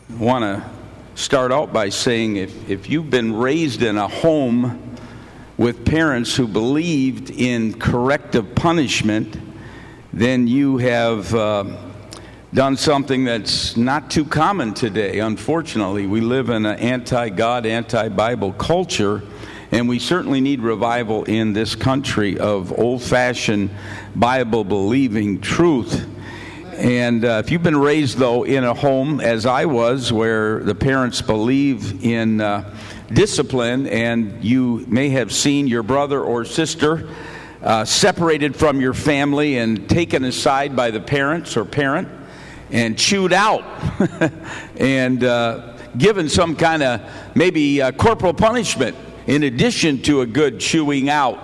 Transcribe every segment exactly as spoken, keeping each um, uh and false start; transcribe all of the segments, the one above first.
want to start out by saying if, if you've been raised in a home with parents who believed in corrective punishment, then you have uh, done something that's not too common today. Unfortunately, we live in an anti-God, anti-Bible culture, and we certainly need revival in this country of old-fashioned Bible-believing truth. And uh, if you've been raised, though, in a home, as I was, where the parents believe in uh, discipline, and you may have seen your brother or sister uh, separated from your family and taken aside by the parents or parent and chewed out and uh, given some kind of maybe uh, corporal punishment in addition to a good chewing out.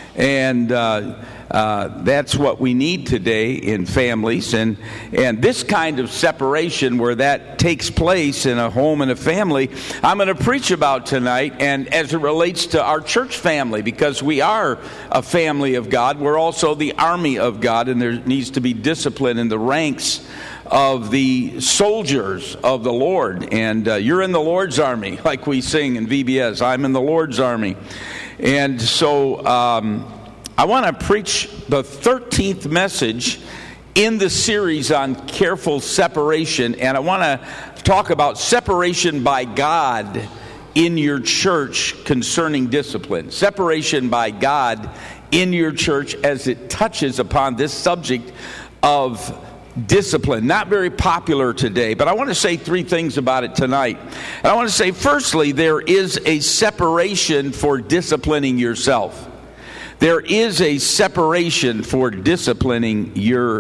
And uh, uh, that's what we need today in families. And, and this kind of separation where that takes place in a home and a family, I'm going to preach about tonight, and as it relates to our church family, because we are a family of God. We're also the army of God, and there needs to be discipline in the ranks of the soldiers of the Lord. And uh, you're in the Lord's army, like we sing in V B S. I'm in the Lord's army. And so um, I want to preach the thirteenth message in the series on careful separation. And I want to talk about separation by God in your church concerning discipline. Separation by God in your church as it touches upon this subject of discipline. Not very popular today, but I want to say three things about it tonight. And I want to say, firstly, there is a separation for disciplining yourself. There is a separation for disciplining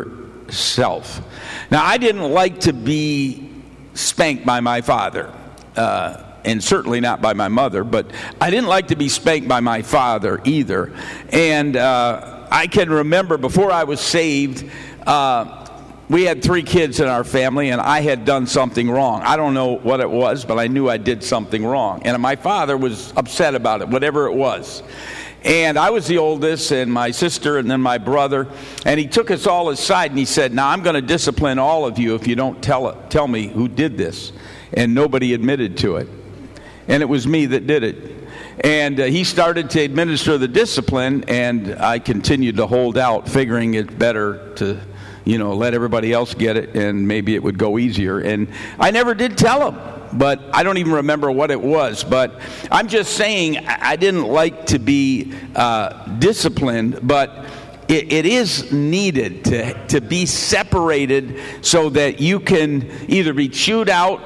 yourself. Now, I didn't like to be spanked by my father, uh, and certainly not by my mother, but I didn't like to be spanked by my father either. And uh, I can remember before I was saved, uh, we had three kids in our family, and I had done something wrong. I don't know what it was, but I knew I did something wrong. And my father was upset about it, whatever it was. And I was the oldest, and my sister, and then my brother. And he took us all aside, and he said, now I'm going to discipline all of you if you don't tell it, tell me who did this. And nobody admitted to it. And it was me that did it. And uh, he started to administer the discipline, and I continued to hold out, figuring it better to, you know, let everybody else get it, and maybe it would go easier. And I never did tell him, but I don't even remember what it was. But I'm just saying I didn't like to be uh, disciplined, but it, it is needed to, to be separated so that you can either be chewed out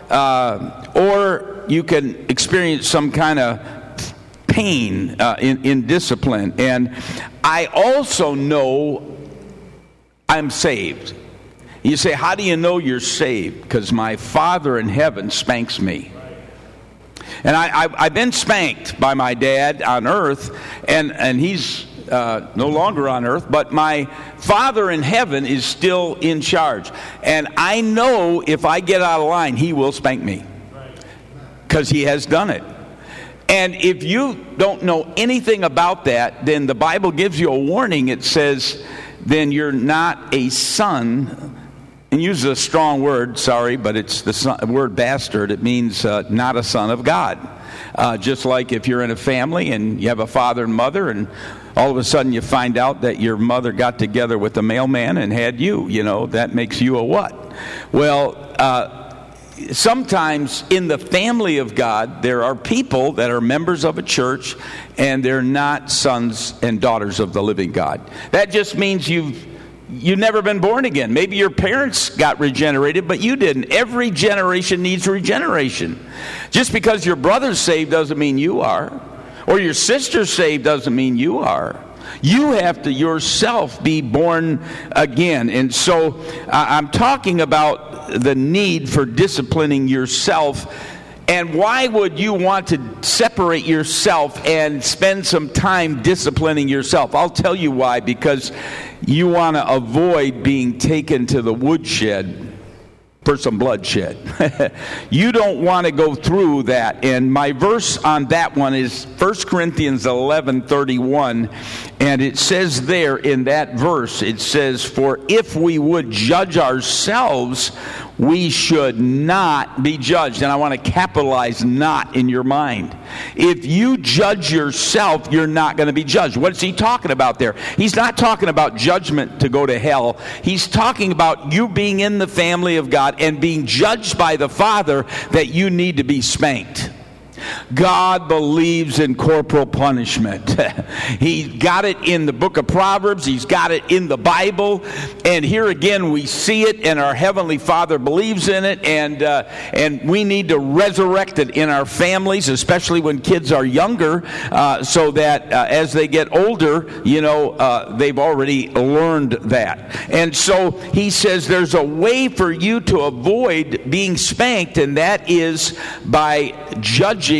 uh, or you can experience some kind of pain uh, in, in discipline. And I also know I'm saved. You say, how do you know you're saved? Because my Father in heaven spanks me. And I, I, I've been spanked by my dad on earth, and, and he's uh, no longer on earth, but my Father in heaven is still in charge. And I know if I get out of line, he will spank me. Because he has done it. And if you don't know anything about that, then the Bible gives you a warning. It says, then you're not a son, and uses a strong word, sorry, but it's the son, word bastard. It means uh, not a son of God. Uh, just like if you're in a family and you have a father and mother, and all of a sudden you find out that your mother got together with a mailman and had you, you know, that makes you a what? Well, uh, sometimes in the family of God, there are people that are members of a church, and they're not sons and daughters of the living God. That just means you've you've never been born again. Maybe your parents got regenerated, but you didn't. Every generation needs regeneration. Just because your brother's saved doesn't mean you are, or your sister's saved doesn't mean you are. You have to yourself be born again. And so uh, I'm talking about the need for disciplining yourself. And why would you want to separate yourself and spend some time disciplining yourself? I'll tell you why. Because you want to avoid being taken to the woodshed for some bloodshed. You don't want to go through that. And my verse on that one is First Corinthians eleven thirty-one. And it says there in that verse, it says, for if we would judge ourselves, we should not be judged. And I want to capitalize "not" in your mind. If you judge yourself, you're not going to be judged. What is he talking about there? He's not talking about judgment to go to hell. He's talking about you being in the family of God and being judged by the Father that you need to be spanked. God believes in corporal punishment. He got it in the book of Proverbs. He's got it in the Bible. And here again we see it, and our Heavenly Father believes in it. And uh, and we need to resurrect it in our families, especially when kids are younger, uh, so that uh, as they get older, you know, uh, they've already learned that. And so he says there's a way for you to avoid being spanked, and that is by judging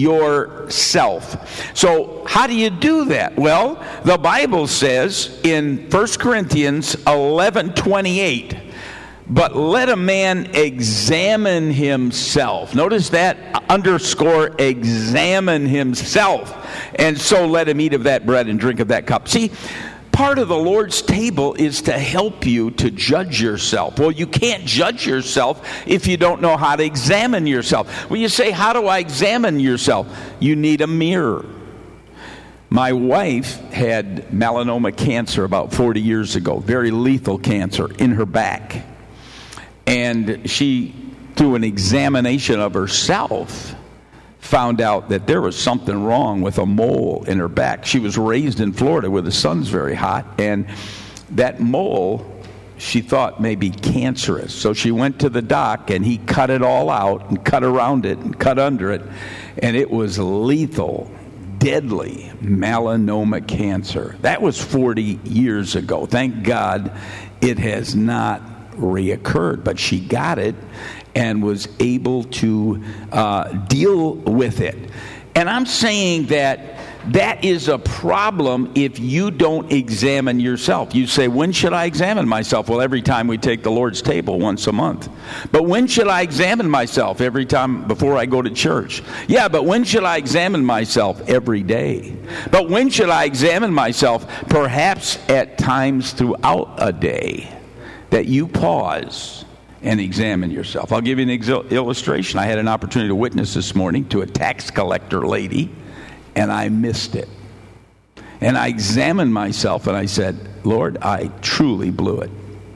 yourself. So how do you do that? Well, the Bible says in First Corinthians eleven twenty-eight, but let a man examine himself. Notice that underscore, examine himself. And so let him eat of that bread and drink of that cup. See, part of the Lord's table is to help you to judge yourself. Well, you can't judge yourself if you don't know how to examine yourself. Well, you say, how do I examine yourself? You need a mirror. My wife had melanoma cancer about forty years ago, very lethal cancer in her back. And she, through an examination of herself, found out that there was something wrong with a mole in her back. She was raised in Florida where the sun's very hot, and that mole, she thought, may be cancerous. So she went to the doc, and he cut it all out and cut around it and cut under it, and it was lethal, deadly melanoma cancer. That was forty years ago. Thank God it has not reoccurred, but she got it and was able to uh, deal with it. And I'm saying that that is a problem if you don't examine yourself. You say, when should I examine myself? Well, every time we take the Lord's table once a month. But when should I examine myself? Every time before I go to church. Yeah, but when should I examine myself? Every day. But when should I examine myself? Perhaps at times throughout a day that you pause and examine yourself. I'll give you an ex- illustration. I had an opportunity to witness this morning to a tax collector lady, and I missed it. And I examined myself, and I said, Lord, I truly blew it.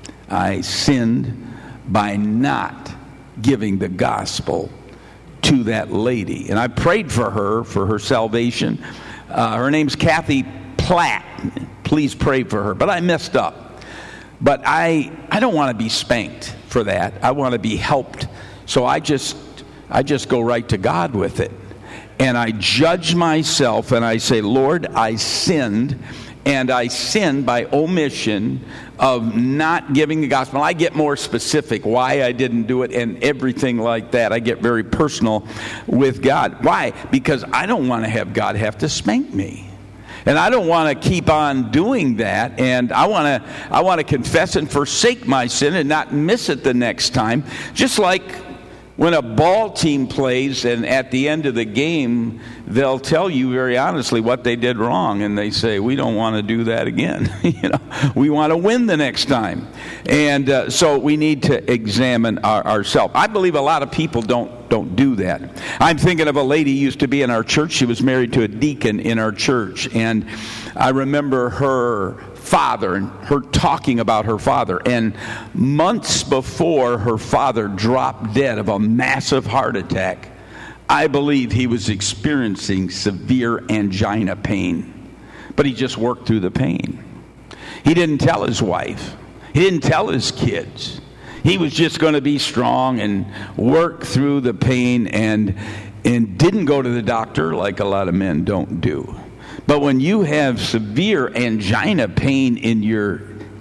I sinned by not giving the gospel to that lady. And I prayed for her, for her salvation. Uh, her name's Kathy Platt. Please pray for her. But I messed up. But I, I don't want to be spanked for that. I want to be helped. So I just I just go right to God with it. And I judge myself and I say, Lord, I sinned. And I sinned by omission of not giving the gospel. I get more specific why I didn't do it and everything like that. I get very personal with God. Why? Because I don't want to have God have to spank me. And I don't want to keep on doing that, and I want to I want to confess and forsake my sin and not miss it the next time. Just like when a ball team plays and at the end of the game, they'll tell you very honestly what they did wrong, and they say, we don't want to do that again. you know, we want to win the next time. And uh, so we need to examine our, ourselves. I believe a lot of people don't don't do that. I'm thinking of a lady who used to be in our church. She was married to a deacon in our church, and I remember her father and her talking about her father. And months before her father dropped dead of a massive heart attack, I believe he was experiencing severe angina pain. But he just worked through the pain. He didn't tell his wife. He didn't tell his kids. He was just going to be strong and work through the pain and and didn't go to the doctor like a lot of men don't do. But when you have severe angina pain in your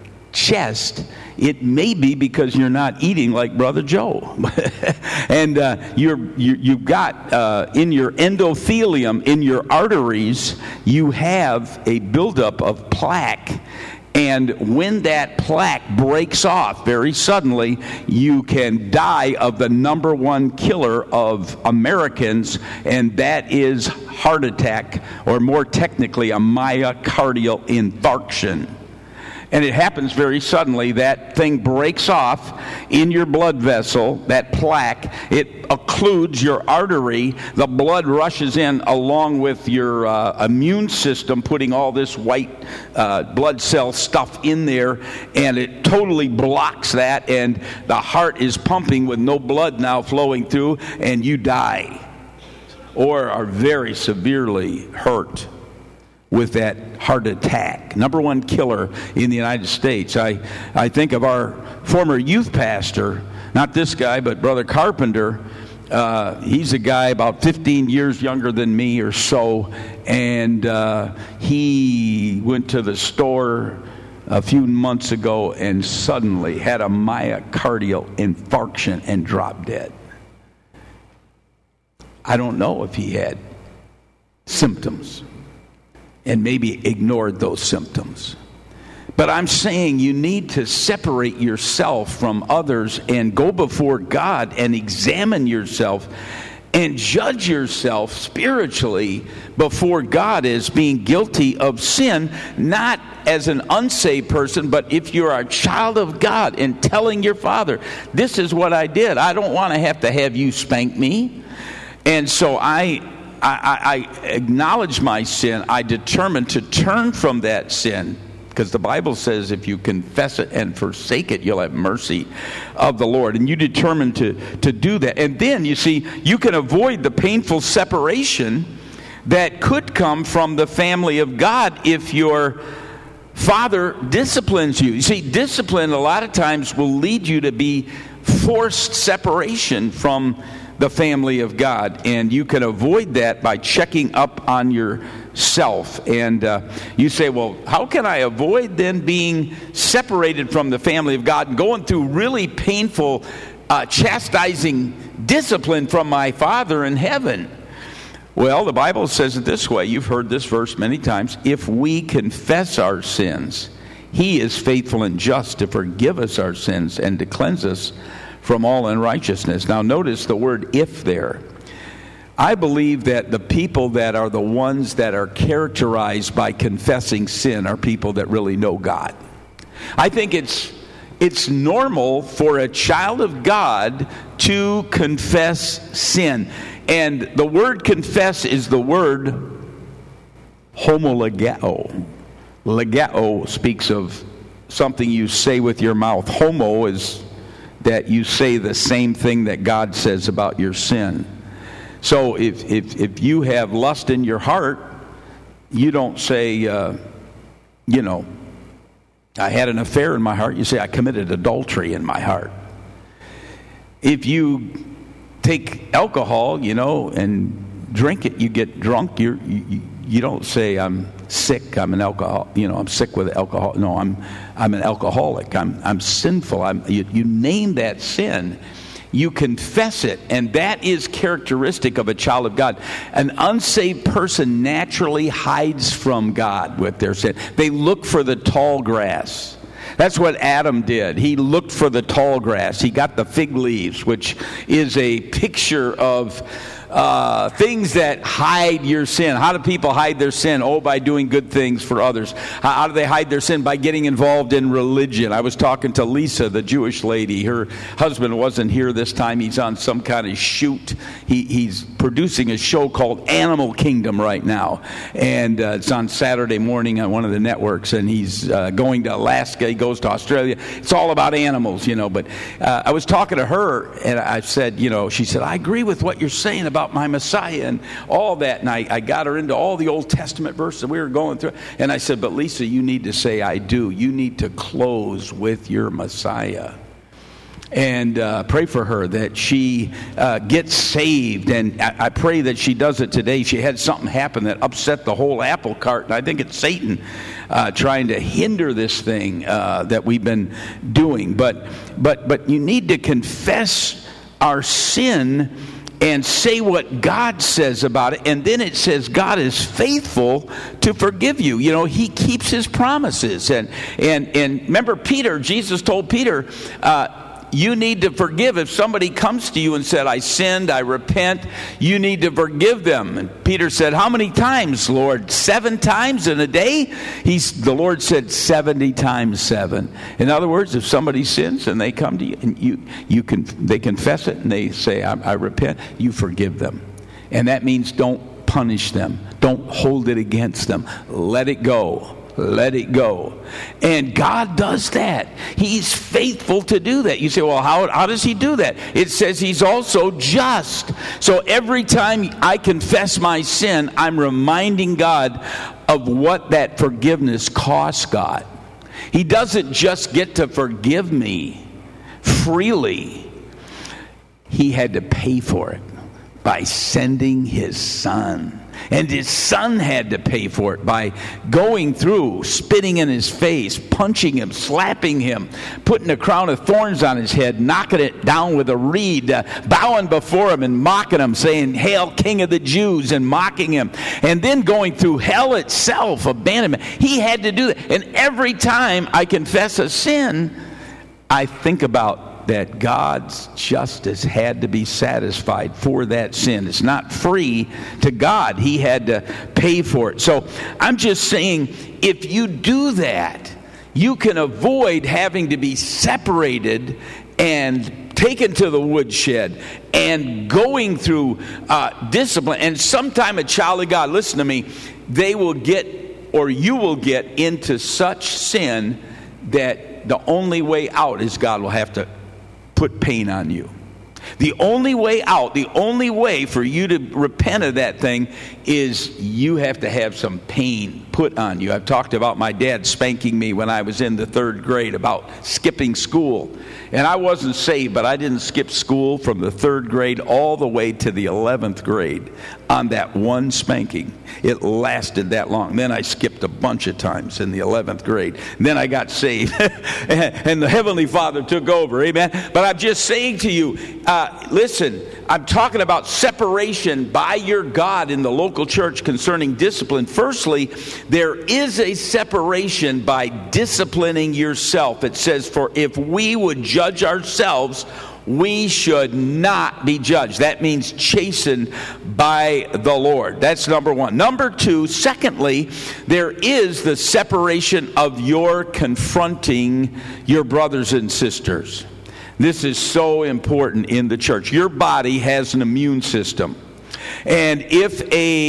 chest, it may be because you're not eating like Brother Joe. and uh, you're, you, you've got uh, in your endothelium, in your arteries, you have a buildup of plaque. And when that plaque breaks off very suddenly, you can die of the number one killer of Americans, and that is heart attack, or more technically, a myocardial infarction. and it happens very suddenly. That thing breaks off in your blood vessel, that plaque. It occludes your artery. The blood rushes in along with your uh, immune system, putting all this white uh, blood cell stuff in there, and it totally blocks that, and the heart is pumping with no blood now flowing through, and you die or are very severely hurt with that heart attack. Number one killer in the United States. I, I think of our former youth pastor, not this guy, but Brother Carpenter. Uh, he's a guy about fifteen years younger than me or so, and uh, he went to the store a few months ago and suddenly had a myocardial infarction and dropped dead. I don't know if he had symptoms and maybe ignored those symptoms. But I'm saying you need to separate yourself from others and go before God and examine yourself and judge yourself spiritually before God as being guilty of sin, not as an unsaved person, but if you're a child of God and telling your father, this is what I did. I don't want to have to have you spank me. And so I I, I acknowledge my sin. I determine to turn from that sin, because the Bible says if you confess it and forsake it, you'll have mercy of the Lord. And you determine to, to do that. And then, you see, you can avoid the painful separation that could come from the family of God if your father disciplines you. You see, discipline a lot of times will lead you to be forced separation from the family of God, and you can avoid that by checking up on yourself. And uh, you say, well, how can I avoid then being separated from the family of God and going through really painful uh, chastising discipline from my Father in heaven? Well, the Bible says it this way. You've heard this verse many times. If we confess our sins, He is faithful and just to forgive us our sins and to cleanse us from all unrighteousness. Now notice the word if there. I believe that the people that are the ones that are characterized by confessing sin are people that really know God. I think it's it's normal for a child of God to confess sin. And the word confess is the word homologeo. Legeo speaks of something you say with your mouth. Homo is that you say the same thing that God says about your sin. So if if, if you have lust in your heart, you don't say, uh, you know, I had an affair in my heart. You say, I committed adultery in my heart. If you take alcohol, you know, and drink it, you get drunk, you're, you you don't say, I'm sick, I'm an alcohol, you know, I'm sick with alcohol. No, I'm I'm an alcoholic. I'm I'm sinful. I'm you, you name that sin, you confess it, and that is characteristic of a child of God. An unsaved person naturally hides from God with their sin. They look for the tall grass. That's what Adam did. He looked for the tall grass. He got the fig leaves, which is a picture of Uh, things that hide your sin. How do people hide their sin? Oh, by doing good things for others. How, how do they hide their sin? By getting involved in religion. I was talking to Lisa, the Jewish lady. Her husband wasn't here this time. He's on some kind of shoot. He, he's producing a show called Animal Kingdom right now. And uh, it's on Saturday morning on one of the networks. And he's uh, going to Alaska. He goes to Australia. It's all about animals, you know. But uh, I was talking to her, and I said, you know, she said, I agree with what you're saying about my Messiah and all that. And I, I got her into all the Old Testament verses we were going through. And I said, but Lisa, you need to say, I do. You need to close with your Messiah. And uh, pray for her that she uh, gets saved. And I, I pray that she does it today. She had something happen that upset the whole apple cart. And I think it's Satan uh, trying to hinder this thing uh, that we've been doing. But, but, but you need to confess our sin and say what God says about it. And then it says God is faithful to forgive you. You know, He keeps His promises. And and and remember Peter, Jesus told Peter, uh, you need to forgive. If somebody comes to you and said, I sinned, I repent, you need to forgive them. And Peter said, how many times, Lord? Seven times in a day? He's, the Lord said seventy times seven. In other words, if somebody sins and they come to you and you, you can, they confess it and they say, I, I repent, you forgive them. And that means don't punish them. Don't hold it against them. Let it go. Let it go. And God does that. He's faithful to do that. You say, well, how, how does he do that? It says he's also just. So every time I confess my sin, I'm reminding God of what that forgiveness cost God. He doesn't just get to forgive me freely. He had to pay for it by sending his son. And his son had to pay for it by going through, spitting in his face, punching him, slapping him, putting a crown of thorns on his head, knocking it down with a reed, uh, bowing before him and mocking him, saying, Hail, King of the Jews, and mocking him. And then going through hell itself, abandonment. He had to do that. And every time I confess a sin, I think about that God's justice had to be satisfied for that sin. It's not free to God. He had to pay for it. So I'm just saying, if you do that, you can avoid having to be separated and taken to the woodshed and going through uh, discipline. And sometime a child of God, listen to me, they will get, or you will get into such sin that the only way out is God will have to put pain on you. The only way out, the only way for you to repent of that thing is you have to have some pain put on you. I've talked about my dad spanking me when I was in the third grade about skipping school. And I wasn't saved, but I didn't skip school from the third grade all the way to the eleventh grade on that one spanking. It lasted that long. Then I skipped a bunch of times in the eleventh grade. And then I got saved. And the Heavenly Father took over. Amen. But I'm just saying to you, uh, listen, I'm talking about separation by your God in the local church concerning discipline. Firstly, there is a separation by disciplining yourself. It says, for if we would judge ourselves, we should not be judged. That means chastened by the Lord. That's number one. Number two, secondly, there is the separation of your confronting your brothers and sisters. This is so important in the church. Your body has an immune system. And if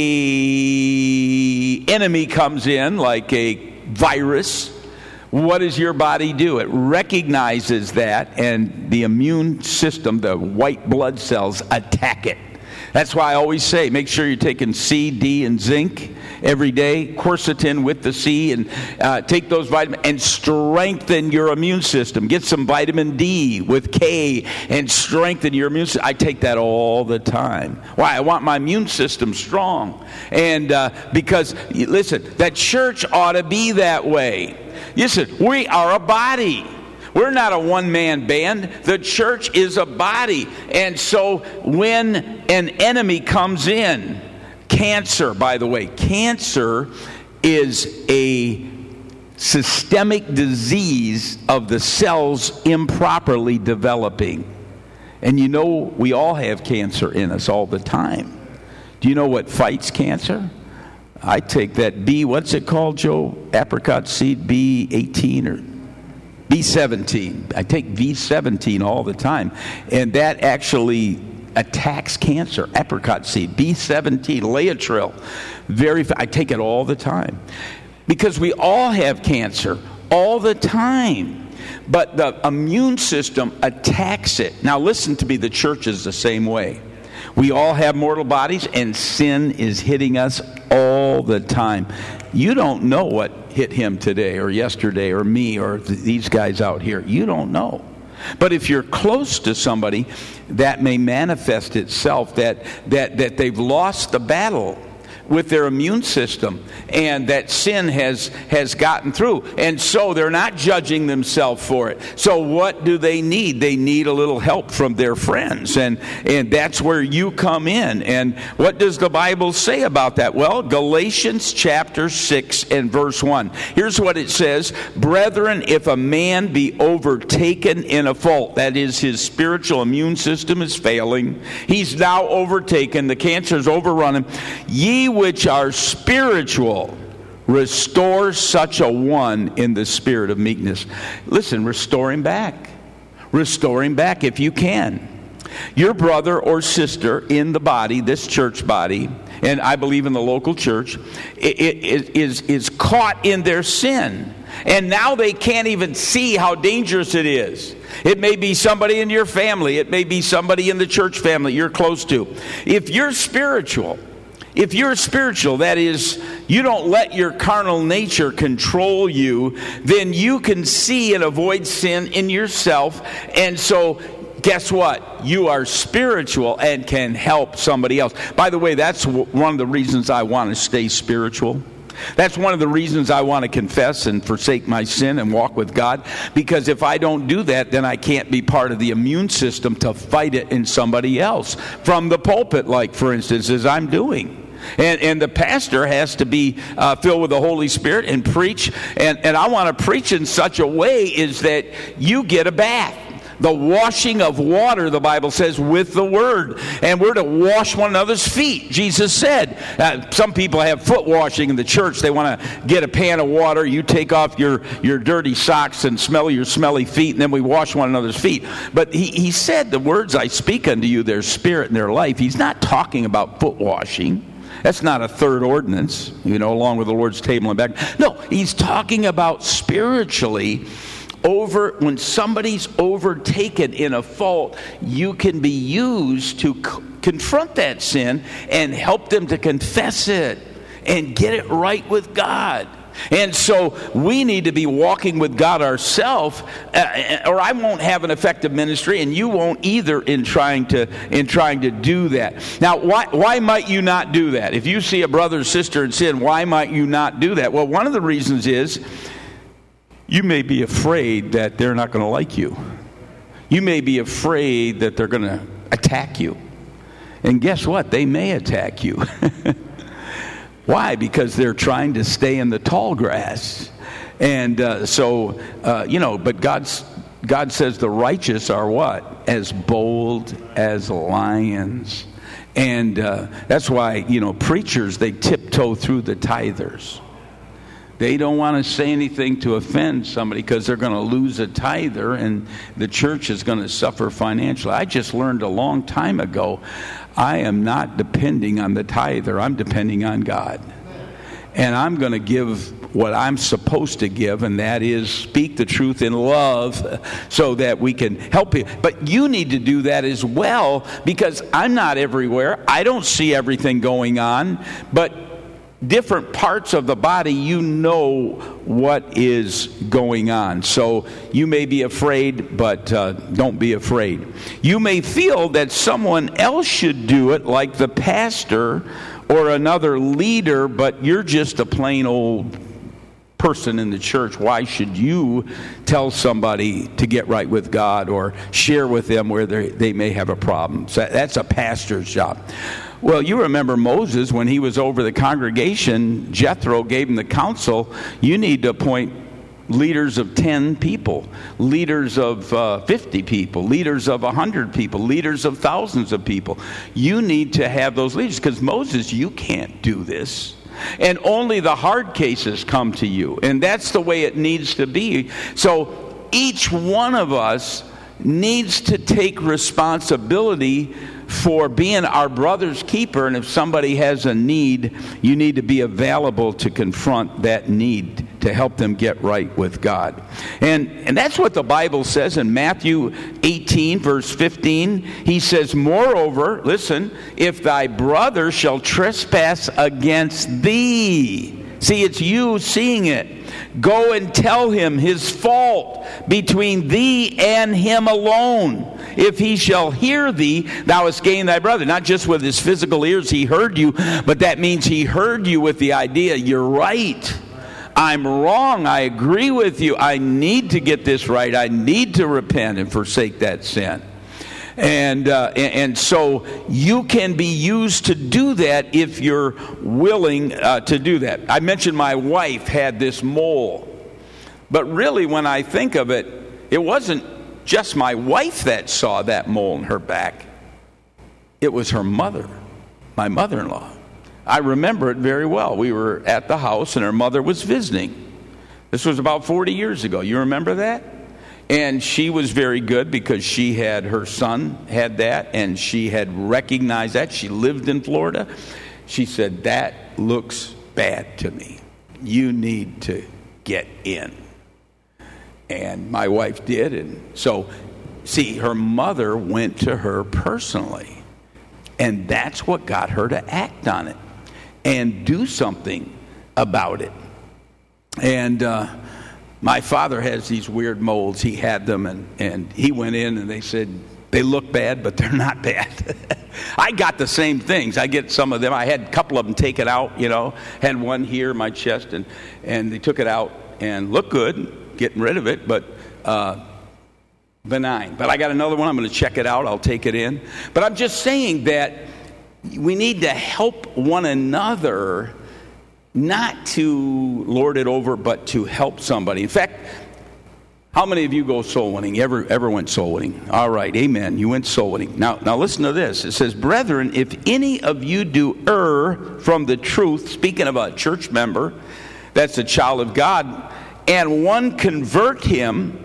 a enemy comes in, like a virus, what does your body do? It recognizes that, and the immune system, the white blood cells, attack it. That's why I always say, make sure you're taking C, D, and zinc every day, quercetin with the C, and uh, take those vitamins and strengthen your immune system. Get some vitamin D with K and strengthen your immune system. I take that all the time. Why? I want my immune system strong. And uh, because, listen, that church ought to be that way. Listen, we are a body. We're not a one-man band. The church is a body. And so when an enemy comes in, cancer, by the way, cancer is a systemic disease of the cells improperly developing. And you know, we all have cancer in us all the time. Do you know what fights cancer? I take that B, what's it called, Joe? Apricot seed, B eighteen or B seventeen. I take V seventeen all the time. And that actually attacks cancer. Apricot seed, B seventeen, Laetrile. Very, I take it all the time. Because we all have cancer all the time. But the immune system attacks it. Now listen to me, the church is the same way. We all have mortal bodies, and sin is hitting us all the time. You don't know what hit him today or yesterday or me or th- these guys out here. You don't know. But if you're close to somebody, that may manifest itself that, that, that they've lost the battle. with their immune system, and that sin has has gotten through, and so they're not judging themselves for it. So what do they need? They need a little help from their friends, and and that's where you come in. And what does the Bible say about that? Well, Galatians chapter six and verse one. Here's what it says: "Brethren, if a man be overtaken in a fault," that is, his spiritual immune system is failing, he's now overtaken, the cancer's overrun him, "ye which are spiritual, restore such a one in the spirit of meekness." Listen, restore him back. Restore him back if you can. Your brother or sister in the body, this church body, and I believe in the local church, is, is caught in their sin. And now they can't even see how dangerous it is. It may be somebody in your family. It may be somebody in the church family you're close to. If you're spiritual, If you're spiritual, that is, you don't let your carnal nature control you, then you can see and avoid sin in yourself. And so, guess what? You are spiritual and can help somebody else. By the way, that's one of the reasons I want to stay spiritual. That's one of the reasons I want to confess and forsake my sin and walk with God. Because if I don't do that, then I can't be part of the immune system to fight it in somebody else. From the pulpit, like, for instance, as I'm doing. And, and the pastor has to be uh, filled with the Holy Spirit and preach. And, and I want to preach in such a way is that you get a bath. The washing of water, the Bible says, with the Word. And we're to wash one another's feet, Jesus said. Uh, some people have foot washing in the church. They want to get a pan of water. You take off your, your dirty socks and smell your smelly feet, and then we wash one another's feet. But he, he said, "The words I speak unto you, their spirit and their life." He's not talking about foot washing. That's not a third ordinance, you know, along with the Lord's table and back. No, he's talking about spiritually. Over when somebody's overtaken in a fault, you can be used to c- confront that sin and help them to confess it and get it right with God. And so we need to be walking with God ourselves, uh, or I won't have an effective ministry, and you won't either in trying to in trying to do that. Now, why why might you not do that? If you see a brother or sister in sin, why might you not do that? Well, one of the reasons is you may be afraid that they're not going to like you. You may be afraid that they're going to attack you. And guess what? They may attack you. Why? Because they're trying to stay in the tall grass. And uh, so, uh, you know, but God's, God says the righteous are what? As bold as lions. And uh, that's why, you know, preachers, they tiptoe through the tithers. They don't want to say anything to offend somebody because they're going to lose a tither and the church is going to suffer financially. I just learned a long time ago, I am not depending on the tither. I'm depending on God. And I'm going to give what I'm supposed to give, and that is speak the truth in love so that we can help you. But you need to do that as well, because I'm not everywhere. I don't see everything going on, but different parts of the body, you know what is going on. So you may be afraid, but uh, don't be afraid. You may feel that someone else should do it, like the pastor or another leader, but you're just a plain old person in the church. Why should you tell somebody to get right with God or share with them where they may have a problem? So that's a pastor's job. Well, you remember Moses, when he was over the congregation, Jethro gave him the counsel, you need to appoint leaders of ten people, leaders of uh, fifty people, leaders of one hundred people, leaders of thousands of people. You need to have those leaders, because Moses, you can't do this. And only the hard cases come to you. And that's the way it needs to be. So each one of us needs to take responsibility for being our brother's keeper. And if somebody has a need, you need to be available to confront that need, to help them get right with God. And and that's what the Bible says in Matthew eighteen, verse fifteen. He says, moreover, listen, if thy brother shall trespass against thee, See, it's you seeing it. Go and tell him his fault between thee and him alone. If he shall hear thee, thou hast gained thy brother. Not just with his physical ears he heard you, but that means he heard you with the idea, you're right. I'm wrong. I agree with you. I need to get this right. I need to repent and forsake that sin. And, uh, and and so you can be used to do that if you're willing uh, to do that. I mentioned my wife had this mole. But really, when I think of it, it wasn't just my wife that saw that mole in her back. It was her mother, my mother-in-law. I remember it very well. We were at the house and her mother was visiting. This was about forty years ago. You remember that? And she was very good because she had, her son had that, and she had recognized that. She lived in Florida. She said, that looks bad to me. You need to get in. And my wife did. And so, see, her mother went to her personally. And that's what got her to act on it and do something about it. And uh, my father has these weird moles. He had them, and, and he went in, and they said, they look bad, but they're not bad. I got the same things. I get some of them. I had a couple of them taken out, you know. Had one here in my chest, and, and they took it out and looked good, getting rid of it, but uh, benign. But I got another one. I'm going to check it out. I'll take it in. But I'm just saying that we need to help one another, not to lord it over, but to help somebody. In fact, how many of you go soul winning? Ever ever went soul winning? All right, amen. You went soul winning. Now, now listen to this. It says, brethren, if any of you do err from the truth, speaking of a church member, that's a child of God, and one convert him,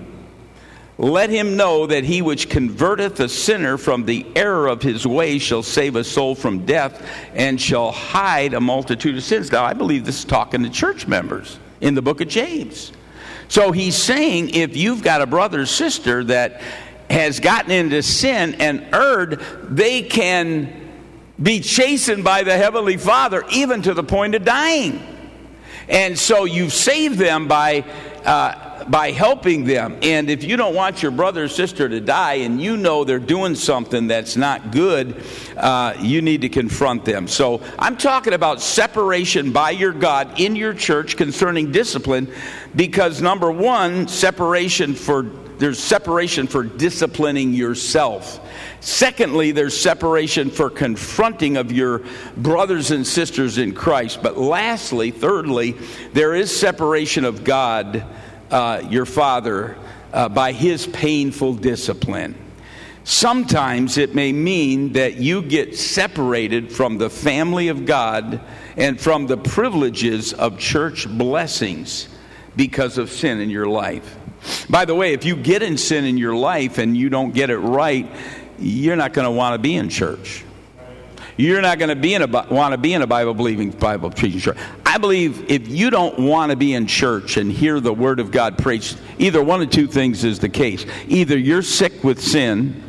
let him know that he which converteth a sinner from the error of his way shall save a soul from death and shall hide a multitude of sins. Now, I believe this is talking to church members in the book of James. So he's saying if you've got a brother or sister that has gotten into sin and erred, they can be chastened by the Heavenly Father even to the point of dying. And so you've saved them by uh, by helping them. And if you don't want your brother or sister to die and you know they're doing something that's not good, uh, you need to confront them. So I'm talking about separation by your God in your church concerning discipline, because number one, separation for there's separation for disciplining yourself. Secondly, there's separation for confronting of your brothers and sisters in Christ. But lastly, thirdly, there is separation of God, uh, your Father, uh, by His painful discipline. Sometimes it may mean that you get separated from the family of God and from the privileges of church blessings because of sin in your life. By the way, if you get in sin in your life and you don't get it right, you're not going to want to be in church. You're not going to be in a want to be in a Bible-believing, Bible-preaching church. I believe if you don't want to be in church and hear the Word of God preached, either one of two things is the case. Either you're sick with sin.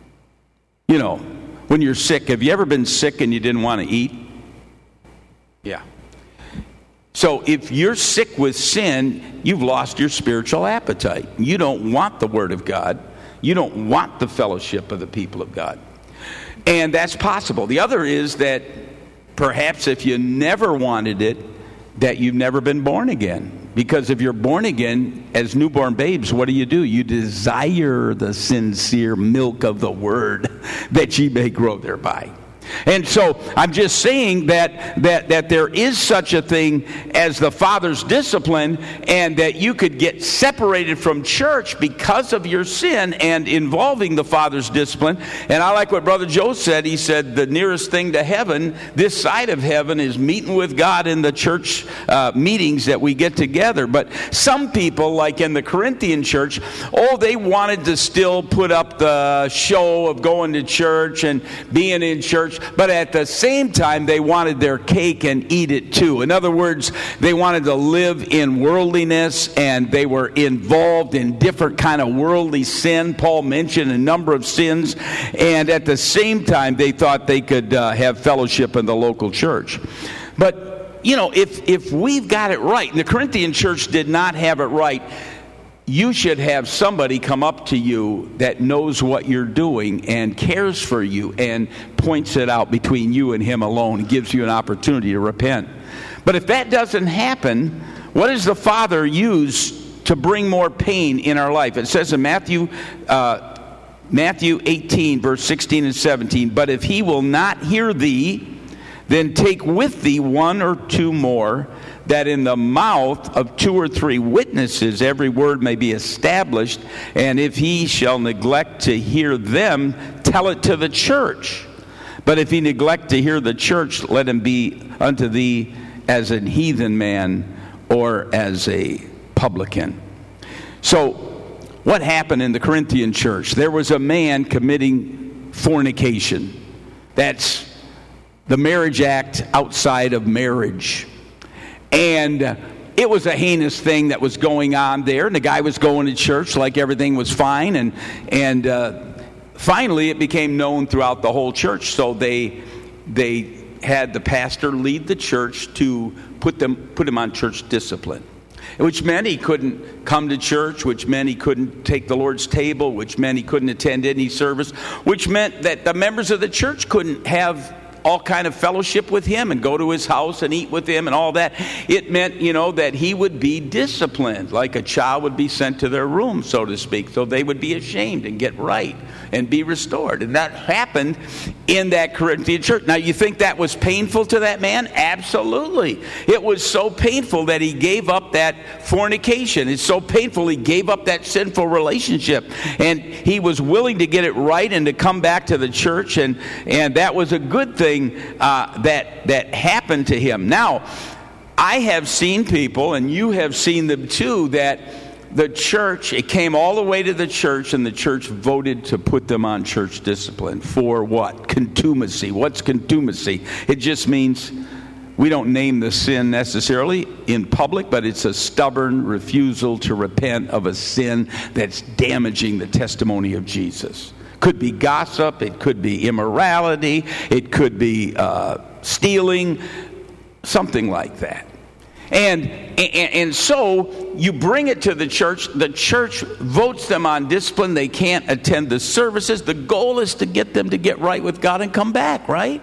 You know, when you're sick, have you ever been sick and you didn't want to eat? Yeah. So if you're sick with sin, you've lost your spiritual appetite. You don't want the Word of God. You don't want the fellowship of the people of God. And that's possible. The other is that perhaps if you never wanted it, that you've never been born again. Because if you're born again, as newborn babes, what do you do? You desire the sincere milk of the Word, that ye may grow thereby. And so I'm just saying that, that that there is such a thing as the Father's discipline, and that you could get separated from church because of your sin and involving the Father's discipline. And I like what Brother Joe said. He said the nearest thing to heaven, this side of heaven, is meeting with God in the church uh, meetings that we get together. But some people, like in the Corinthian church, oh, they wanted to still put up the show of going to church and being in church. But at the same time, they wanted their cake and eat it too. In other words, they wanted to live in worldliness, and they were involved in different kind of worldly sin. Paul mentioned a number of sins. And at the same time, they thought they could uh, have fellowship in the local church. But you know, if, if we've got it right, and the Corinthian church did not have it right, you should have somebody come up to you that knows what you're doing and cares for you and points it out between you and him alone and gives you an opportunity to repent. But if that doesn't happen, what does the Father use to bring more pain in our life? It says in Matthew uh, Matthew eighteen, verse sixteen and seventeen, "But if he will not hear thee, then take with thee one or two more, that in the mouth of two or three witnesses every word may be established. And if he shall neglect to hear them, tell it to the church. But if he neglect to hear the church, let him be unto thee as an heathen man or as a publican." So, what happened in the Corinthian church? There was a man committing fornication. That's the marriage act outside of marriage. And it was a heinous thing that was going on there. And the guy was going to church like everything was fine. And and uh, finally it became known throughout the whole church. So they they had the pastor lead the church to put them put him on church discipline. Which meant he couldn't come to church, which meant he couldn't take the Lord's table, which meant he couldn't attend any service, which meant that the members of the church couldn't have all kind of fellowship with him and go to his house and eat with him and all that. It meant, you know, that he would be disciplined, like a child would be sent to their room, so to speak. So they would be ashamed and get right and be restored. And that happened in that Corinthian church. Now, you think that was painful to that man? Absolutely. It was so painful that he gave up that fornication. It's so painful he gave up that sinful relationship. And he was willing to get it right and to come back to the church. And, and that was a good thing uh, that, that happened to him. Now, I have seen people, and you have seen them too, that the church, it came all the way to the church, and the church voted to put them on church discipline. For what? Contumacy. What's contumacy? It just means we don't name the sin necessarily in public, but it's a stubborn refusal to repent of a sin that's damaging the testimony of Jesus. Could be gossip, it could be immorality, it could be uh, stealing, something like that. And, and and so you bring it to the church. The church votes them on discipline. They can't attend the services. The goal is to get them to get right with God and come back, right?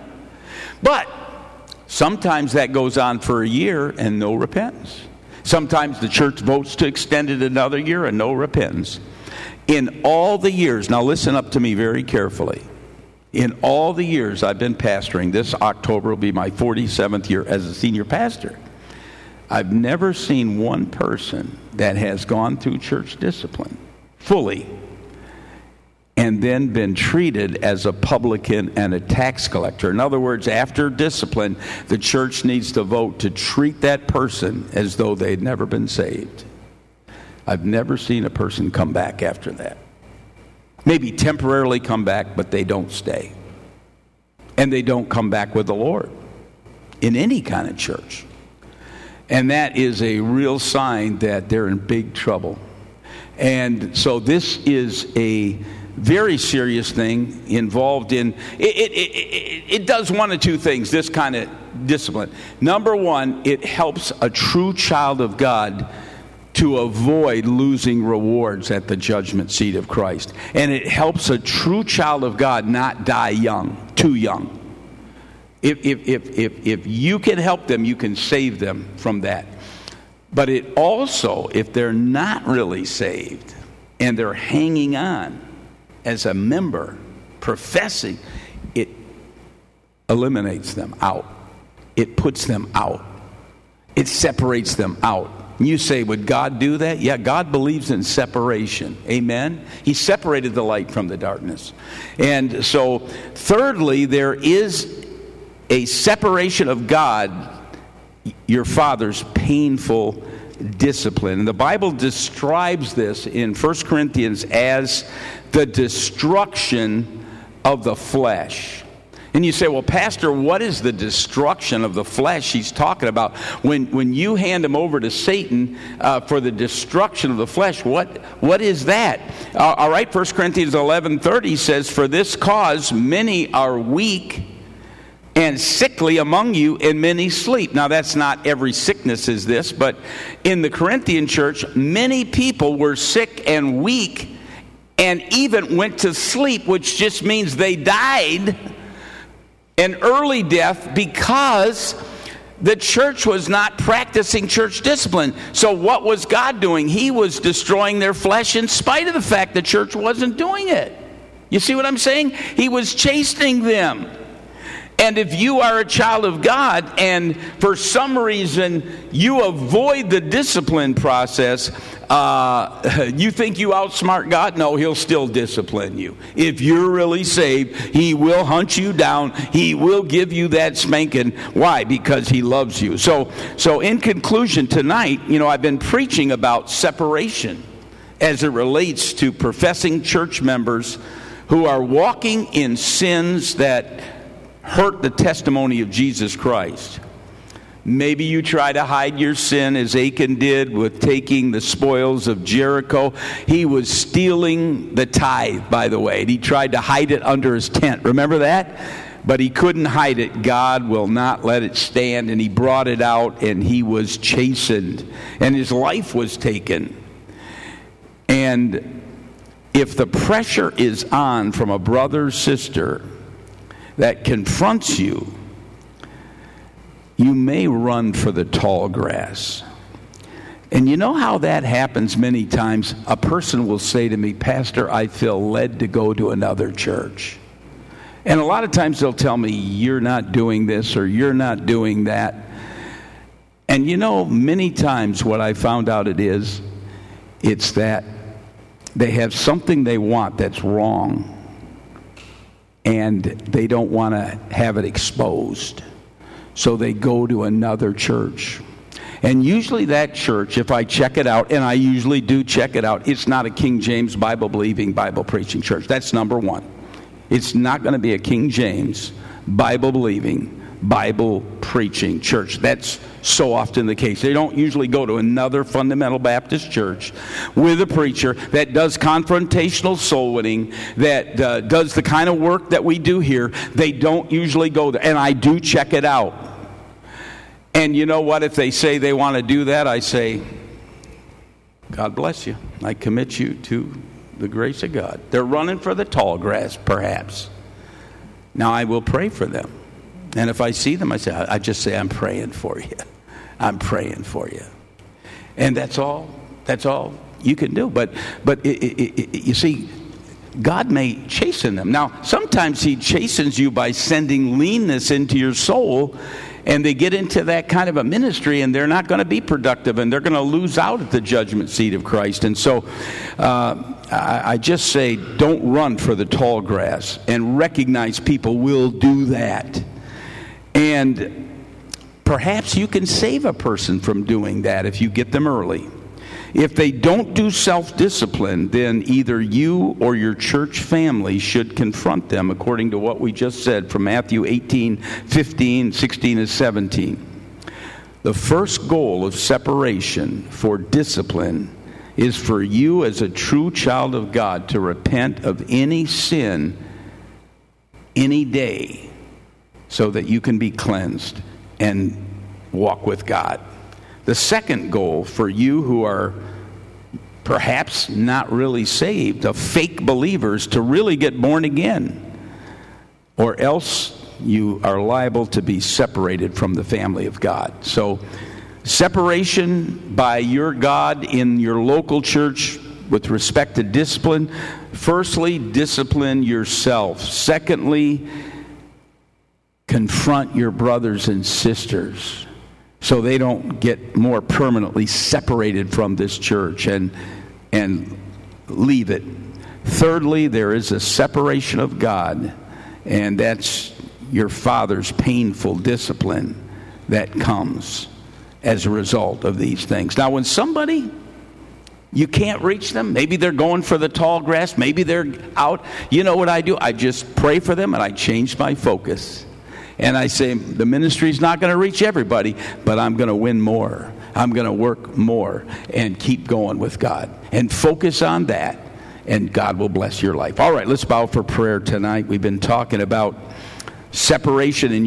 But sometimes that goes on for a year and no repentance. Sometimes the church votes to extend it another year and no repentance. In all the years, now listen up to me very carefully. In all the years I've been pastoring, this October will be my forty-seventh year as a senior pastor. I've never seen one person that has gone through church discipline fully and then been treated as a publican and a tax collector. In other words, after discipline, the church needs to vote to treat that person as though they'd never been saved. I've never seen a person come back after that. Maybe temporarily come back, but they don't stay. And they don't come back with the Lord in any kind of church. And that is a real sign that they're in big trouble. And so this is a very serious thing involved in, it, it, it, it does one of two things, this kind of discipline. Number one, it helps a true child of God to avoid losing rewards at the judgment seat of Christ. And it helps a true child of God not die young, too young. If, if, if, if, if you can help them, you can save them from that. But it also, if they're not really saved and they're hanging on as a member, professing, it eliminates them out. It puts them out. It separates them out. You say, would God do that? Yeah, God believes in separation. Amen? He separated the light from the darkness. And so, thirdly, there is a separation of God, your Father's painful discipline. And the Bible describes this in First Corinthians as the destruction of the flesh. And you say, well, Pastor, what is the destruction of the flesh he's talking about? When when you hand him over to Satan uh, for the destruction of the flesh, what what is that? Uh, all right, First Corinthians eleven thirty says, for this cause many are weak and sickly among you, and many sleep. Now, that's not every sickness is this, but in the Corinthian church, many people were sick and weak and even went to sleep, which just means they died an early death because the church was not practicing church discipline. So what was God doing? He was destroying their flesh in spite of the fact the church wasn't doing it. You see what I'm saying? He was chastening them. And if you are a child of God and for some reason you avoid the discipline process, uh, you think you outsmart God? No, He'll still discipline you. If you're really saved, He will hunt you down. He will give you that spanking. Why? Because He loves you. So, so in conclusion tonight, you know, I've been preaching about separation as it relates to professing church members who are walking in sins that hurt the testimony of Jesus Christ. Maybe you try to hide your sin as Achan did with taking the spoils of Jericho. He was stealing the tithe, by the way. And he tried to hide it under his tent. Remember that? But he couldn't hide it. God will not let it stand. And he brought it out and he was chastened. And his life was taken. And if the pressure is on from a brother or sister that confronts you, you may run for the tall grass. And you know how that happens many times? A person will say to me, Pastor, I feel led to go to another church. And a lot of times they'll tell me, you're not doing this or you're not doing that. And you know, many times what I found out it is, it's that they have something they want that's wrong. And they don't want to have it exposed. So they go to another church. And usually that church, if I check it out, and I usually do check it out, it's not a King James Bible-believing, Bible-preaching church. That's number one. It's not going to be a King James Bible-believing, Bible-preaching church. That's so often the case. They don't usually go to another fundamental Baptist church with a preacher that does confrontational soul winning, that uh, does the kind of work that we do here. They don't usually go there. And I do check it out. And you know what? If they say they want to do that, I say, God bless you. I commit you to the grace of God. They're running for the tall grass, perhaps. Now, I will pray for them. And if I see them, I say, I just say, I'm praying for you. I'm praying for you. And that's all, that's all you can do. But, but it, it, it, you see, God may chasten them. Now, sometimes He chastens you by sending leanness into your soul, and they get into that kind of a ministry, and they're not going to be productive, and they're going to lose out at the judgment seat of Christ. And so uh, I, I just say, don't run for the tall grass, and recognize people will do that. And perhaps you can save a person from doing that if you get them early. If they don't do self-discipline, then either you or your church family should confront them, according to what we just said from Matthew eighteen, fifteen, sixteen, and seventeen. The first goal of separation for discipline is for you as a true child of God to repent of any sin any day so that you can be cleansed and walk with God. The second goal for you who are perhaps not really saved, of fake believers, to really get born again, or else you are liable to be separated from the family of God. So separation by your God in your local church with respect to discipline. Firstly, discipline yourself. Secondly, confront your brothers and sisters so they don't get more permanently separated from this church and and leave it. Thirdly, there is a separation of God, and that's your Father's painful discipline that comes as a result of these things. Now, when somebody, you can't reach them, maybe they're going for the tall grass, maybe they're out, you know what I do? I just pray for them and I change my focus. And I say, the ministry's not going to reach everybody, but I'm going to win more. I'm going to work more and keep going with God. And focus on that, and God will bless your life. All right, let's bow for prayer tonight. We've been talking about separation in